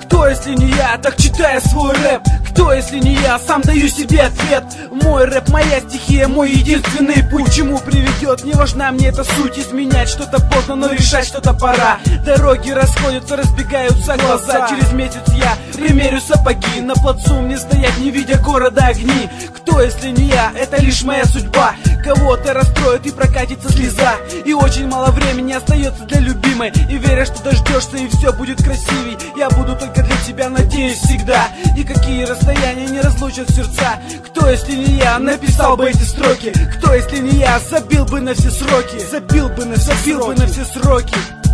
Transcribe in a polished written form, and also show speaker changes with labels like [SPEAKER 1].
[SPEAKER 1] Кто, если не я, так читая свой рэп? Кто, если не я, сам даю себе ответ. Мой рэп, моя стихия, мой единственный путь. К чему приведет, не важна мне эта суть. Изменять что-то поздно, но решать что-то пора. Дороги расходятся, разбегаются глаза. Через месяц я примерю сапоги. На плацу мне стоять, не видя города огни. Кто, если не я, это лишь моя судьба. Кого-то расстроит и прокатится слеза. И очень мало времени остается для любимой. И веря, что дождешься и все будет красивей. Я буду только для тебя, надеюсь, всегда. И какие расстояния не разлучат сердца. Кто, если не я, написал бы эти строки? Кто, если не я, забил бы на все сроки? Забил бы на все сроки.